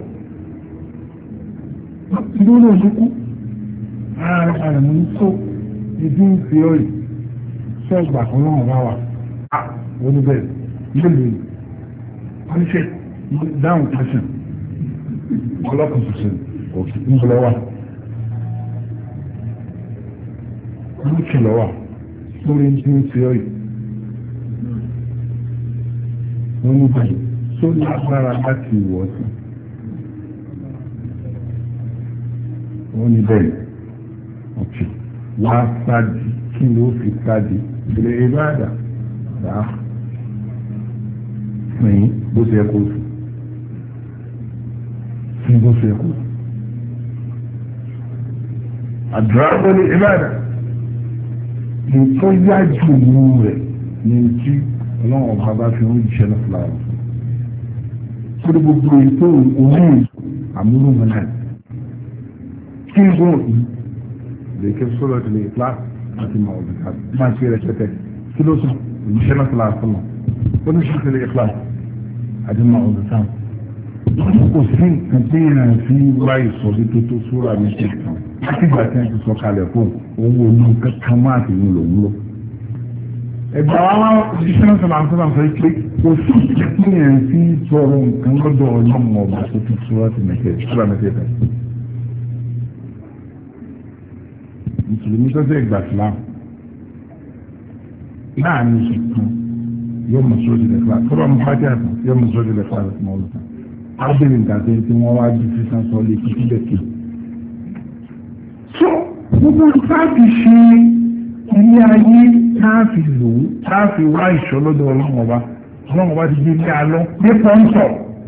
ìdó náà ló kú ààrẹ ààrẹ mú ní tó ìdí ń fi ọ̀rì sọ́ọ̀gbà kan náà wá wà oníbẹ̀rẹ̀ mélòó oníṣẹ́ dáhùn question ọlọ́kan ṣoṣo òkè ń bọ̀ lọ́wọ́ ń kì lọ́wọ́ lórí ń fi ọ̀rì oníbẹ̀rẹ̀ tó lágbára láti wọ̀ sí wọ́n ní bẹ́ẹ̀ ọ̀kẹ́ wá sáàdì kí ló fi sáàdì ìrẹ̀ ìbáàdà dáa fún bó ṣe kó fún bó ṣe kó àdúrà wọ́n ní ìbáàdà nǹkan yá jù mú rẹ̀ ní tí ọlọ́run ọba bá fi ń jíṣẹ́ lọ fúláwọ̀ kúrò gbogbo ètò òun àmúlùmọ́ náà kí n gbọ́n yìí lè ké sọ́dọ̀ tó lè flá àti mọ̀ ọ̀dọ̀ ká máa ṣe rẹ̀ pẹ́pẹ́ kí ló sọ òjíṣẹ́ náà fúláwọ̀ fún wọn ó ní ṣe tẹ̀lé flá àti mọ̀ ọ̀dọ̀ ká kò sí nǹkan tí yẹn fi wá ìsọ̀rí tó tó sóra mi ṣe tán láti ìgbà tí wọ́n ti sọ kalẹ̀ fún òun ò ní kankan máa fi ń lò ń lò ẹgbẹ́ wa òṣìṣẹ́ náà sọ̀rọ̀ àǹtọ́nà sọ pé kò sí ìpínyẹ̀ sí sọ̀rọ̀ nǹkan lọ́dọ̀ ọlọ́mọ ọba tó ti sọ́ra ti mẹ́tẹ̀ sọ́ra mẹ́tẹ̀ tẹ̀. mùsùlùmí tó fẹ́ gbà sílámù láàrin oṣù kan yóò mọ̀ sódì lẹ̀ fúlà tó bá mú pàtí àtàn yóò mọ̀ sódì lẹ̀ fúlà lọ́sùn ọ̀lù tán ábìrì nǹkan tí wọ́n wá ju sísan sọ lé kíkí lẹ́kì. so gbogbo táàfì ṣe ilé ayé táàfì lò ó táàfì wá ìṣọ́ lọ́dọ̀ ọlọ́run ọba ọlọ́run ọba ti gbé ilé alọ́ ní pọ́ńtọ̀.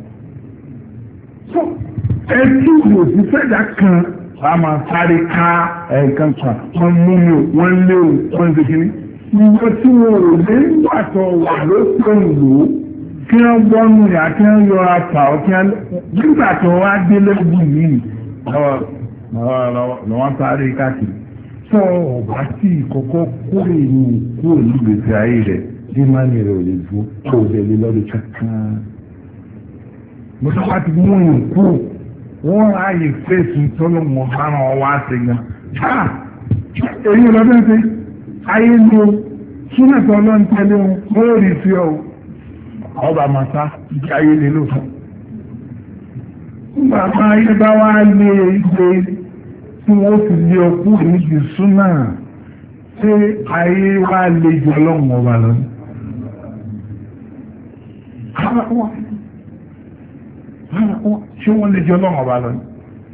so ẹtú òsì fẹ́dà kan wà á máa sáré ká ẹ̀ẹ̀kan kan wọ́n mú mi ò wọ́n lé o wọ́n ń ṣe kínní. ìwọ tí wọn ò lé wàtọ̀ wà ló tó ń lò ó kí wọ́n gbọ́nù yà kí wọ́n yọra pa ọ́ kí wọ́n nígbà tó wá dé lẹ́gbù yìí lọ́wọ́ sáré káàkiri. sọ ọ̀bá tí ìkọ̀kọ́ kúrò ní kúrò ní gbèsè ayé rẹ̀ bí mánì rẹ̀ ò lè dúró kó o lè lọ́dún kankan. mo sọ wá ti mú ìkú wọ́n ráyè fèsì tọ́lọ́mọ bára wọn wá sí gan. èyí lọ́dún sí ayé ló súnà tó lọ́n tẹ́lẹ̀ wọn wọ́n rí sí ọ ọba màtá ìdí ayé lè lò fún. nígbà máa ayé bá wá lé ilé tí wọ́n fi lé ọkú níbi súnà ṣé ayé wá lè jọ lọ́wọ́ ọba lọ́nà. ṣé wọ́n lè jọ lọ́wọ́ ọba lọ́nà.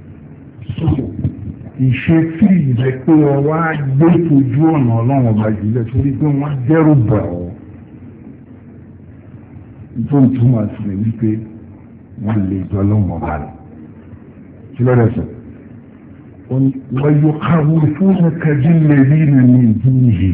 ìṣe tí ìbẹ̀ pé ọwá gbé ojú ọ̀nà ọlọ́run ọba jùlọ torí pé wọ́n dẹ́rù bà ọ́ tó ń túmọ̀ sí ni wípé wọ́n lè jọ ọlọ́run ọba rẹ̀ kí lọ́dọ̀ sọ wọ́n yóò káwọ́ fún ẹ̀kẹ́jú lẹ́rí ní ìdúró yìí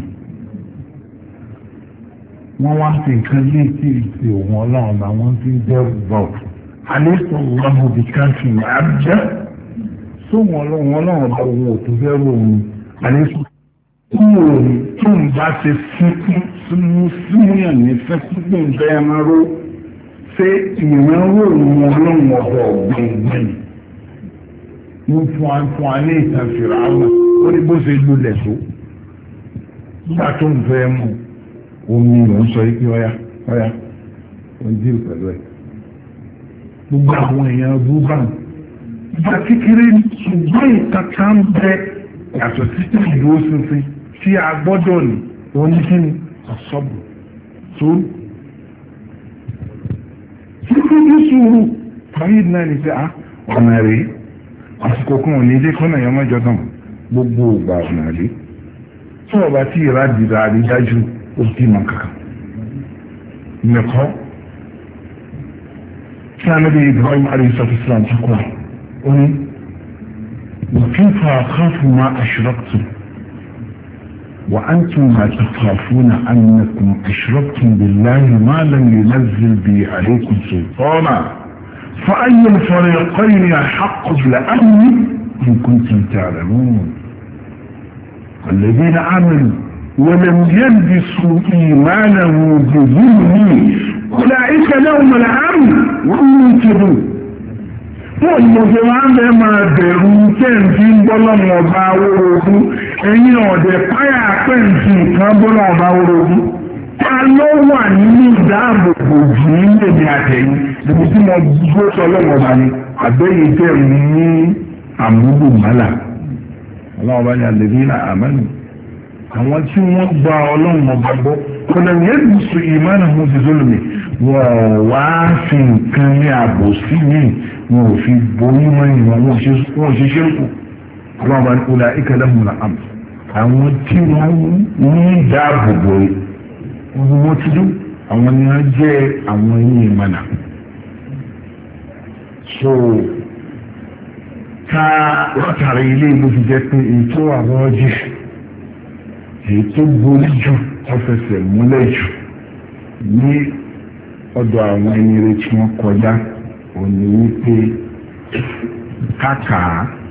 wọ́n wá sí nǹkan ní tí ìsìn òun ọlọ́run ọba wọ́n ti ń dẹ́rù bà ọ́ alẹ́ sọ̀rọ̀ wọn ò bí káńtì àbẹ́ sóhun ọlọ́run ọlọ́run ọba òun ò tó fẹ́ rò òun àlésù kú òun tó ń bá ṣe fúnkún súnmú súnmúyàn ní fẹ́ fúnkún bẹ́ẹ̀ máa ró ṣé ìran rò òun ọlọ́run ọba ọ̀gbìngbìn ń fún wa fún wa ní ìtàn fìrà àwọn ó ní bó ṣe lulẹ̀ tó nígbà tó ń fẹ́ mú omi ló ń sọ yìí pé ọ̀yá ọ̀yá ó ń dìrò pẹ̀lú ẹ̀ gbogbo àwọn èèyàn rúbàn ìgbà kékeré ṣùgbọ́n ìkàkà ń bẹ yàtọ̀ títí ìlú òṣìṣẹ́ tí a gbọ́dọ̀ ní oníkíni ọ̀sọ́bù tó títí ní sùúrù fàyè náà ní pé ọ̀nà rèé àsìkò kan ò ní ilé kọ́nà yẹn mọ́jọ tán gbogbo ògbà ọ̀nà rèé tí ọba tí ìrà dìrà àrídájú ó bí mọ kankan nìkan tí a níbi Ibrahim alayhi sallam ti kọ́ قل وكيف أخاف ما أشركتم وأنتم ما تخافون أنكم أشركتم بالله ما لم ينزل به عليكم سلطانا فأي الفريقين أحق بالأمن إن كنتم تعلمون الذين آمنوا ولم يلبسوا إيمانه بظلم أولئك لهم الأمن وهم مهتدون fún ìmọ̀sẹ̀ máa ń bẹ máa bẹ̀rù tẹ́ǹtì ń bọ́lọ́mù ọba orogún ẹ̀yìn ọ̀dẹ̀ páyà pẹ́ǹtì kan bọ́lọ́mù ọba orogún ta ló wà nínú ìdáàbòbò jù nílé ní àtẹ̀yìn níbi tí mo gbó sọ lọ́mù ọba ni àbẹ́yìn tẹ̀ ní àmúlò mọ́là ọlọ́mù ọba ni àlèbí ní àmánù àwọn tí wọ́n gba ọlọ́mù ọba gbọ́ kọ́nà yẹn ti sọ ìmánà mú ti sólùmí wọ́n wá fi nǹkan ní àbòsí yìí wọn ò fi borí mọ́ ìwọ̀n wọn ò ṣe ṣe kù ọlọ́run bá ní ọlá ìkẹlẹ́mù là àm àwọn tí wọ́n ní dáàbòbò wọn ti dún àwọn ni wọ́n jẹ́ àwọn ẹ̀yìn ìmọ̀nà so ká látàrí ilé ìlú fi jẹ́ pé èyí tó wà lọ́jì èyí tó borí jù tó fẹsẹ̀ múlẹ̀ jù ní ọ̀dọ̀ àwọn ẹni rẹ̀ tí wọ́n kọjá òní wípé káàkà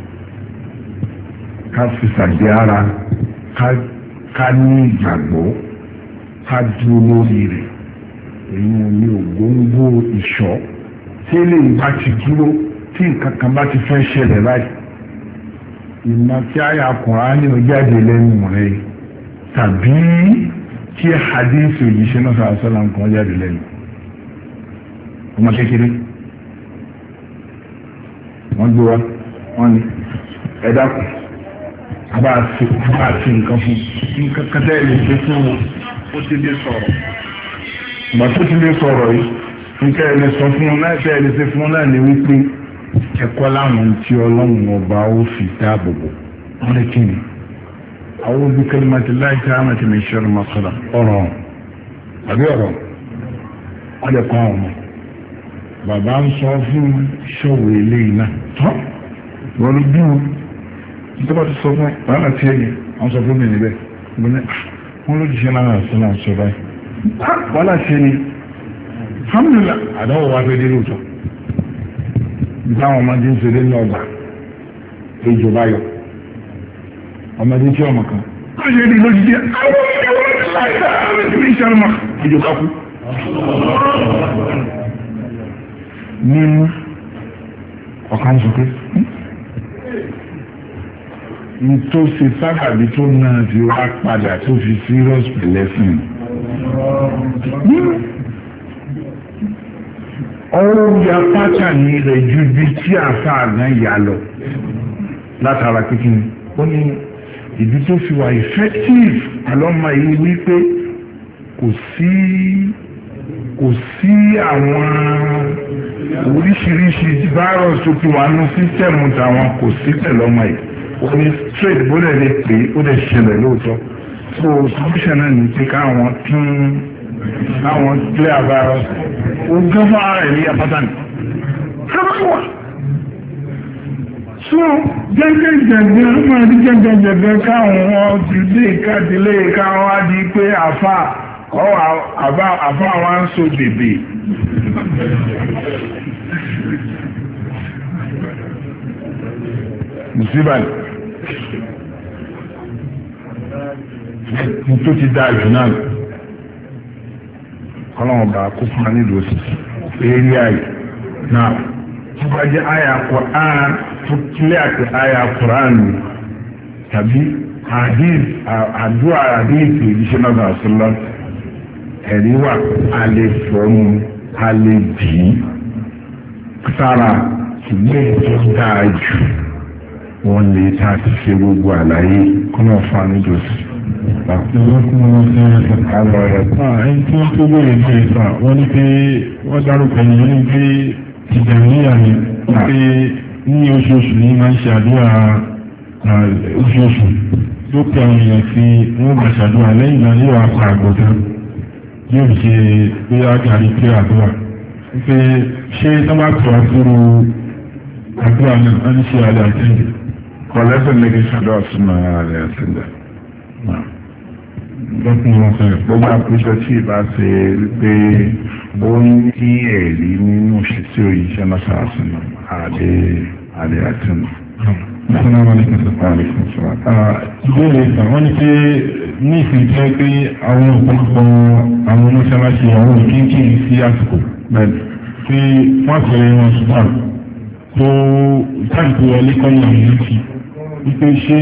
ká fi sàdé ara ká ní ìgbàgbọ́ ká dúró lórí rẹ̀ èyí ò ní ògbóngbò ìṣọ́ tí eléyìí bá ti dúró tí nǹkan kan bá ti fẹ́ ṣẹlẹ̀ láì ìmọ̀ tí àyà Kùránì ó jáde lẹ́nu rẹ̀ tàbí tí hadith òjíṣẹ́ náà sọ̀rọ̀ sọ́la nǹkan jáde lẹ́nu ọmọ kékeré wọ́n gbé wa wọ́n ní ẹ̀dá kù bá a fi bá a fi nǹkan fún nǹkan kẹtẹ́ ẹ̀ lè gbé fún wọn ó ti dé sọ̀rọ̀ ìgbà tó ti lè sọ̀rọ̀ yìí nǹkan ẹ̀ lè sọ fún un náà ṣe ẹ̀ lè ṣe fún un náà ní wípé ẹ̀kọ́ láwọn tí ọlọ́run ọba ó fi dáàbò bò wọ́n lè kí ni àwọn òbí kalimati láì tí a máa ti lè ṣe ọ̀rọ̀ masọ̀rọ̀ ọ̀rọ̀ àbí ọ̀rọ̀ wọ́n lè kọ́ àwọn ọmọ bàbá ń sọ fún ṣòwò eléyìí náà tọ́ wọ́n ló bí wọn ìjọba ti sọ fún wọn àti ẹ̀yẹ wọ́n sọ fún mi níbẹ̀ wọ́n ló jíṣẹ́ náà àti náà sọ báyìí wọ́n láti ẹni alhamdulillah àdáwọ̀ wá fẹ́ dé lóòótọ́ ìdáwọn ọmọdé ń ṣeré ní ọgbà ejò báyọ̀ ọmọdé tí ọmọ kan wọ́n ṣe rí lójijì àwọn ọmọdé láìka àwọn ìdílé iṣẹ́ ọmọ ejò ká kú. mímú ọ̀kan sọ pé tó ṣe sábàbí tó náà ti wá padà tó fi serious pẹ̀lẹ́sìn ọ̀rọ̀ ya pátánì rẹ̀ ju bí tí àfa àgbọn yà lọ látara kíkíni ó ní ìdí tó fi wà effective àlọ́mọ yìí wípé kò sí kò sí àwọn oríṣiríṣi virus tó ti wà ní sísẹ́mù tàwọn kò sí tẹ̀lọ́mọ yìí ó ní straight bó dẹ̀ lè pè é ó dẹ̀ ṣẹlẹ̀ lóòótọ́ so solution náà ní pé káwọn tún káwọn clear virus ó gán fún ara ẹ̀ ní apáta ní káwọn so jẹ́gẹ́jẹ̀gẹ́ máa di jẹ́gẹ́jẹ̀gẹ́ káwọn wọn ti dé ìkádìlé káwọn á di pé àfa ọ̀ àfa wa ń so bèbè musibali tó ti dáa jù náà kọ́lọ́wọ́n bá kó fún wa nílùú òsì eré ayé náà tó bá jẹ́ àyà Qur'an tó kílẹ̀ àti àyà Qur'an ni tàbí àdúrà àdéhìí ìdíṣẹ́ náà bá sọ́lá ẹ̀rí wà a lè fọ́ọ̀mù a lè dì í sára ṣùgbọ́n ètò dáa jù wọ́n lè ta ti ṣe gbogbo àlàyé kọ́nà fún àníjọ́sí. Àwọn ọ̀rẹ́ ẹni tí wọ́n tó bèèrè ní ìfà wọ́n ní pé wọ́n dárúkọ ní ní pé ìjàmíyà ni pé ní oṣooṣù ní máa ń ṣe àdúrà oṣooṣù tó pẹ àwọn èèyàn sí wọ́n bá ṣàdúrà lẹ́yìn náà yóò apá àgbọ̀tán yóò ṣe pé àgàrí pé àdúrà pé ṣé tó bá tọ́ àtúrò àdúrà náà wọ́n ní ṣe àlẹ́ àtẹ́yìn. Kọ̀lẹ́sẹ̀ ní kí ṣàdúrà súnmọ́ àlẹ́ àtẹ́yìn. Gbogbo àpéjọ tí ìbá ṣe wípé ó ní ẹ̀rí nínú ṣe tí ó yìí ṣe náà sàásùnà àdé àdé àtúnù. Ìbéèrè ìtàn wọ́n ní pé ní ìsìn tí wọ́n pé àwọn ọ̀pọ̀lọpọ̀ àwọn oníṣẹ́láṣí àwọn òkíńkì sí àsìkò pé wọ́n fẹ́rẹ̀ wọn ṣùgbọ́n tó táìpù wọlé kọ́yìn àwọn ìlú wípé ṣé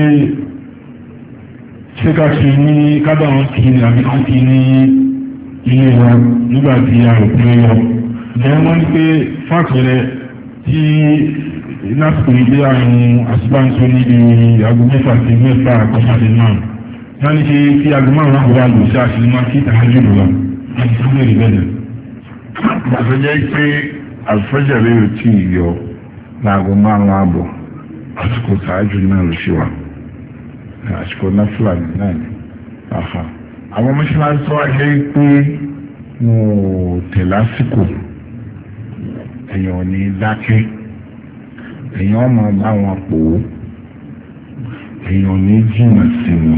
ṣé ká ṣe ní kábà wọn kì í ní àbí ká kì í ní ilé wa nígbà tí a rò pé yọ. Bẹ́ẹ̀ wọ́n ní pé fáàkìrẹ́ tí lásìkò ilé àrùn àṣìbáǹsọ níbi aago mẹ́fà sí mẹ́fà àkọsáde náà. Wọ́n ní ṣe kí aago márùn-ún àbúrò àlò sí àṣìlè máa kí ìtàkájú lò wá láti fún èrè bẹ́ẹ̀. Bàtà jẹ́ pé àlùfáàjà lè rò tí ì yọ láago márùn-ún àbọ̀ àsìkò tààjú náà ló ṣe wà. Àsìkò náà fúlàní náà ni àwọn mọ́ṣáláṣí tó wá jẹ́ pé wọn ò tẹ̀ lásìkò èèyàn ní dákẹ́ èèyàn máa bá wọn pò ó èèyàn ní jìnnà sí wọn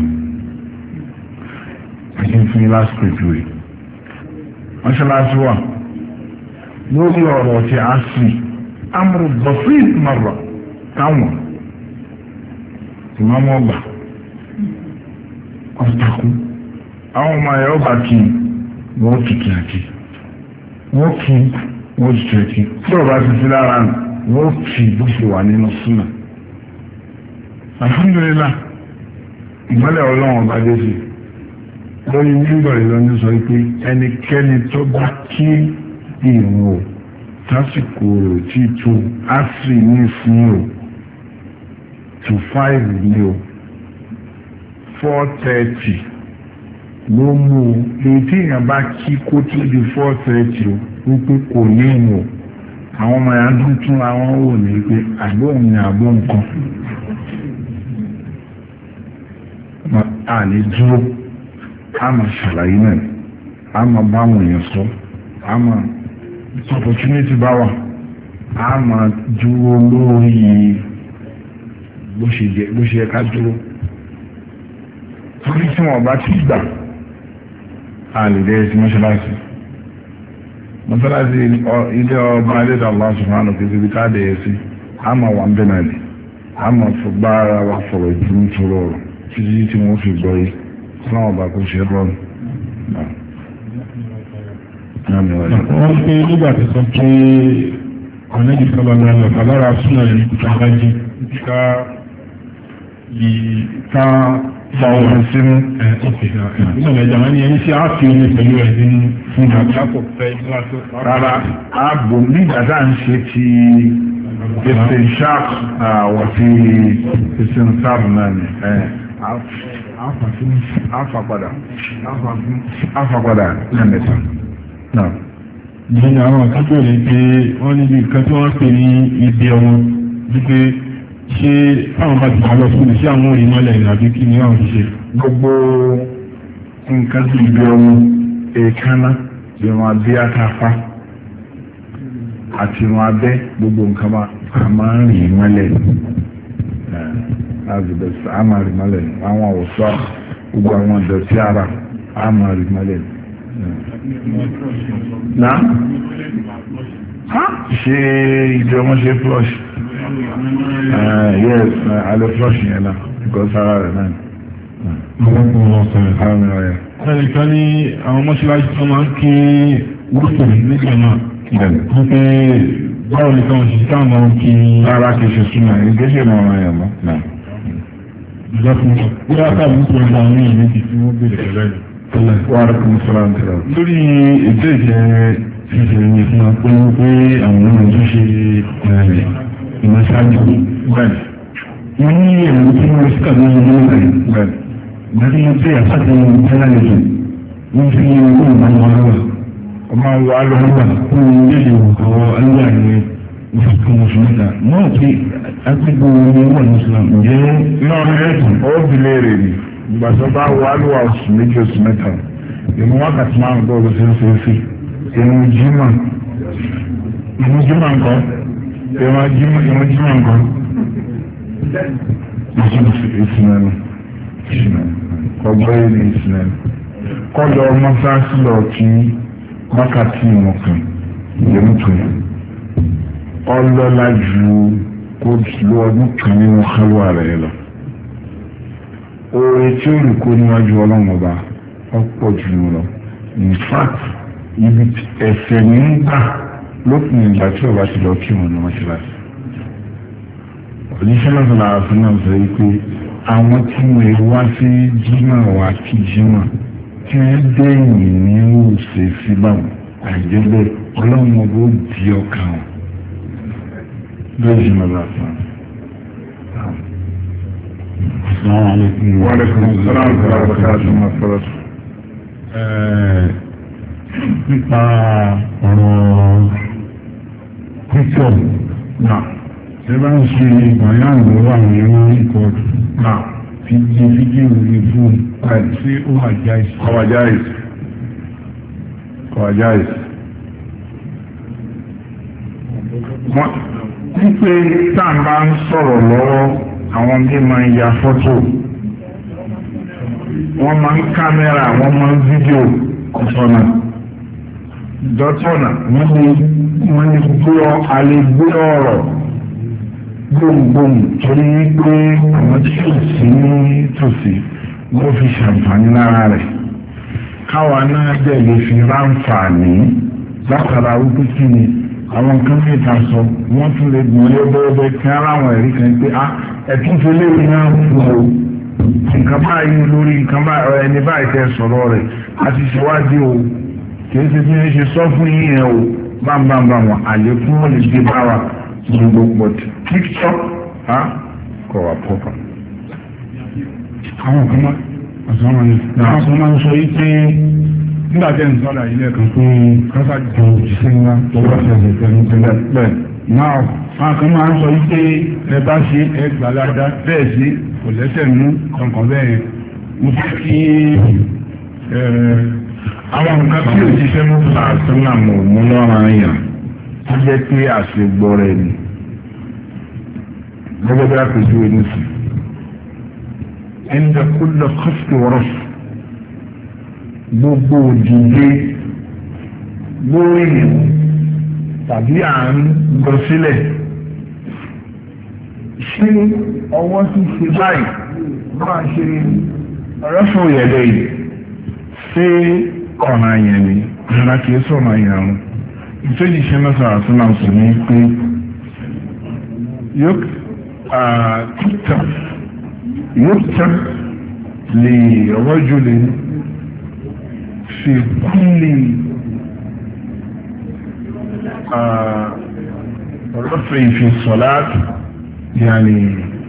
àti fún yín lásìkò ìjọ rẹ̀ mọ́ṣáláṣí wà lórí ọ̀rọ̀ tí a sì amúrò bọ̀fíìt mọ̀rọ̀ táwọn ìmọ̀mọ́ ọgbà ọ̀tàkù àwọn ọmọ ẹ̀ ọba kí wọ́n kìkì àkí wọ́n kí wọ́n tutù ẹ̀kí tí ọba ti sí lára wọ́n kì bó ṣe wà nínú súnà alhamdulillah ìmọ́lẹ̀ ọlọ́run ọba dé sí lórí nígbà ìlọ́ni sọ pé ẹnikẹ́ni tó bá kí ìrun o tásìkò rò tí tó asri ní ìsìn o to five ní o four thirty ló mú o èyí tí èèyàn bá kí kó tó di four thirty o wípé kò ní ìwò àwọn ọmọ yẹn tún tún àwọn wò ní pé àgbò ní àgbò nǹkan a ní dúró a máa ṣàlàyé náà a máa bá àwọn èèyàn sọ a máa opportunity bá wà a máa dúró lórí bó ṣe jẹ bó ṣe yẹ ká dúró torí tí wọn bá ti gbà a lè dẹ́ sí mọ́ṣáláṣí mọ́ṣáláṣí ilé ọba adéta Allah subhanahu wa ta'ala ká dẹ̀ yẹ sí a máa wà ń bẹ̀ náà lè a máa fọ bá ara wa fọ̀rọ̀ ìdúró tó rọrùn títí tí wọ́n fi gbọ́ yìí tí wọ́n bá kó ṣe rọrùn. wọ́n pé nígbà tó sọ pé ọ̀nẹ́jì sọ́lá lọ́lọ́ kàlára súnà ní ìtàlájì ká ká fa ohun sínú. ìgbà ìjà wọn ni ẹni tí a fi omi pẹ̀lú ẹ̀ nínú fún ìgbàgbọ́ fẹ́ láti. rárá ààbò nígbà tá à ń ṣe ti ìsìn sharp wọ́n ti ìsìn sharp náà ni àfà padà àfà padà lẹ́mẹ̀ta náà. ìyẹn àwọn akẹ́kọ̀ọ́ rẹ̀ pé wọ́n níbi nǹkan tí wọ́n pè ní ibi ọmọ wípé ṣé àwọn bá ti bá lọ fún iṣẹ́ àwọn orin mọ́lẹ̀ ìrìnàjò kí ni àwọn ti ṣe. gbogbo nǹkan tí ibi ọmọ èékánná ìwọ̀n abẹ́ àtàfà àti ìwọ̀n abẹ́ gbogbo nǹkan máa ń rìn mọ́lẹ̀ azibẹsẹ amari malẹ àwọn ọsọ gbogbo àwọn ìdọ̀tí ara amari malẹ. na ṣe ìjọ wọn ṣe flush yes alẹ flush yẹn náà because ara rẹ náà. ẹnìkan ní àwọn mọ́ṣáláṣí tó máa ń kí wúrúkú nígbà náà wípé báwo ni káwọn ṣe káwọn máa ń kí. ara kìí ṣe súnmọ́ ìgbésẹ̀ mọ́ ọ̀rọ̀ yẹn mọ́ náà. Bí a káàbí tó ń bá ní ìmẹ́jì tí wọ́n bèèrè pẹ̀lẹ́ ìtọ́lẹ̀. Wà á kún sọ́rọ̀ ǹtẹ̀lá. Lórí ètò ìjẹ́ ìṣẹ̀lẹ̀ ní fún apẹ́ wípé àwọn ọmọ tó ṣe ìmọ̀ṣáájú. Bẹ́ẹ̀ni. Wọ́n ní ẹ̀rọ tí wọ́n ṣíkà ní ilé ìwé. Bẹ́ẹ̀ni. Gbàdí mo pé àṣàtì ìtẹ́lá lè jù. Wọ́n fi owó ìbámu ọlọ́wà. Ọmọ wa lọ́wọ́. Wọ́n ní ilé ìwòkọ̀ alúwà ní ìfọ̀kọ̀ mùsùlùmí. Náà pé agbègbè omi wà ní Islam ǹjẹ́ náà ẹ̀sùn ó bìlẹ̀ rẹ̀ ni ìgbàsọ́ bá wà lówà oṣù méjì oṣù mẹ́ta ìmú wákàtí márùn bọ́ọ̀lù sí ṣe é sí ìmú jímà ìmú jímà nǹkan ìmú jímà nǹkan ìsinmi ìsinmi ọgbọ́ ilé ìsinmi kọ́lọ̀ mọ́sáàsì lọ kí wákàtí ìmọ̀kan ìyẹn tó ọlọ́lá ju kó lo ọdún kan nínú kálúwà rẹ̀ lọ. oore tí ó rí kó níwájú ọlọ́run ọba ọ̀pọ̀ jù ú lọ. in fact ibi ẹ̀sẹ̀ ní ń gbà lópin ìgbà tí ọba ti lọ kí wọn ní mọ́ṣáláṣí. òjíṣẹ́ náà sọ̀rọ̀ àfin náà sọ wípé àwọn tí wọ́n wá sí jímọ̀ wá kí jímọ̀ tí wọ́n dẹ́yìn ní òṣè sí báwọn àìjẹ́bẹ̀ ọlọ́run ọba ó di ọkàn wọn. بسم الله السلام عليكم وعليكم السلام ورحمة الله وبركاته مغفرة nípa ọ̀rọ̀ pípọ̀ náà ṣe bá ń ṣe ìgbàyà ìwọ̀n àwọn ẹ̀rọ ìkọ̀ọ̀dù náà fi di fídíò ní fún àti ó wà jáìsì. kọwà jáìsì kọwà jáìsì wípé táàbà ń sọ̀rọ̀ lọ́wọ́ àwọn bí máa ń ya fọ́tò wọ́n máa ń kámẹ́rà wọ́n máa ń fídíò ọ̀tọ̀nà dọ́tọ̀nà wọ́n ní wọ́n ní gbọ́ alẹ́ gbé ọ̀rọ̀ gbóngbóng torí wípé àwọn tí kò sí ní tòsí wọ́n fi ṣàǹfààní lára rẹ̀ káwa náà dẹ̀ lè fi ráǹfààní látara wípé kí ni àwọn nǹkan tí ìta sọ wọ́n tún lè gbọ́n lé bẹ́ẹ̀bẹ́ kí ara àwọn ẹ̀rí kan pé á ẹ̀tún fi léwu náà fún o nǹkan báyìí lórí nǹkan báyìí ẹni báyìí tẹ sọ̀rọ̀ rẹ̀ àti ṣèwádìí o kì í ṣe bí wọ́n ṣe sọ fún yín yẹn o bámbámbá wọn àlékún wọn lè gbé bá wa gbogbo pọ̀ tiktok kọ̀ wá pọ̀pọ̀. àwọn kan máa àsọmọ ni náà wọ́n máa ń sọ yìí pé nígbà tẹ́ ń sọ́dà ilé kan pé kásáàjì tó ṣiṣẹ́ ńlá tó wá ṣẹ̀ṣẹ̀ tẹ̀lé tẹ́lẹ̀ bẹ́ẹ̀ náà àwọn kan máa ń sọ yìí pé ẹ bá ṣe ẹ gbàládá bẹ́ẹ̀ sí kò lẹ́sẹ̀ nú kankan bẹ́ẹ̀ mo fẹ́ kí àwọn nǹkan tí òjíṣẹ́ mú fà sínú àmọ̀ mú lọ́rọ̀ àyàn tó jẹ́ pé àṣegbọ́ rẹ̀ ni gẹ́gẹ́ bí àpèjú ẹni sí ẹni kó lọ kọ́sìtì wọ́rọ̀ gbogbo òdìdé lórí ìlú tàbí à ń lọ sílẹ̀ ṣé ọwọ́ tí ṣe báyìí máa ṣe rẹ́fún ìyẹ̀dẹ̀ yìí ṣé ọ̀nà yẹn ni ìrìnà kìí sọ̀nà yẹn rún ìtòjì ṣe náà sọ̀rọ̀ sí náà sọ ní pé yóò títà yóò tẹ̀ lè rọ́jò lè fi kúlì رفع في الصلاة يعني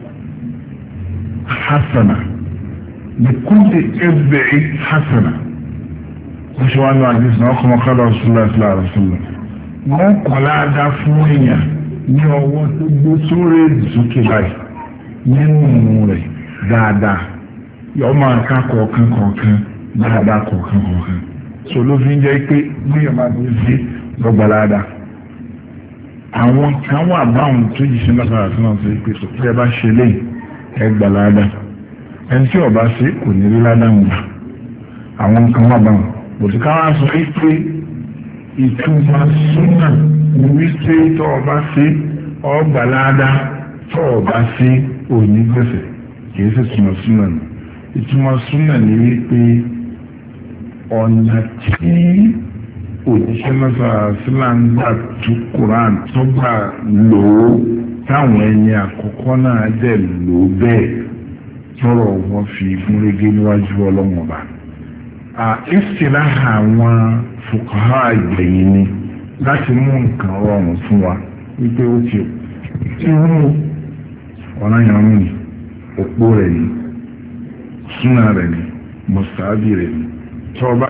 حسنة لكل إربع حسنة مش وانو عديثنا وكما قال رسول الله صلى الله عليه وسلم wọ́n kọ̀ láàdá fún èèyàn ní ọwọ́ tó gbé sórí ìsókè báyìí nínú rẹ̀ dáadáa yọ máa ká kọ̀ọ̀kan kọ̀ọ̀kan dáadáa kọ̀ọ̀kan kọ̀ọ̀kan so ló fi ń jẹ́ pé bí ọmọ àti ṣe lọ́gbà láàdá àwọn kan wà báwọn tó yìí ṣe lọ́sàrà tí wọ́n ṣe pé sọ pé ẹ bá ṣe lé ẹ gbà láàdá ẹni tí ọba ṣe kò ní rí ládàá ń gbà àwọn kan wà báwọn bòtí ká wá sọ pé ìtumọ̀ súnà ní wípé tó ọba ṣe ọgbà láàdá tó ọba ṣe òní gbèsè kìí ṣe ìtumọ̀ súnà nù ìtumọ̀ súnà ní wípé ọ̀nà tí òjíṣẹ́ lọ́sà síláńgbà tú Quran tó gbà lò ó táwọn ẹni àkọ́kọ́ náà dẹ̀ lò ó bẹ́ẹ̀ tọrọ wọn fi gúnrégé níwájú ọlọ́wọ́n ọba. ìsìlá àwọn fuqaha ìgbẹ̀yìn ni láti mú nǹkan rọrùn fún wa wípé ó ti irú ọ̀nà yàrá ni òpó rẹ̀ ni súnà rẹ̀ ni mọ̀sáàbì rẹ̀ ni tọ́ba.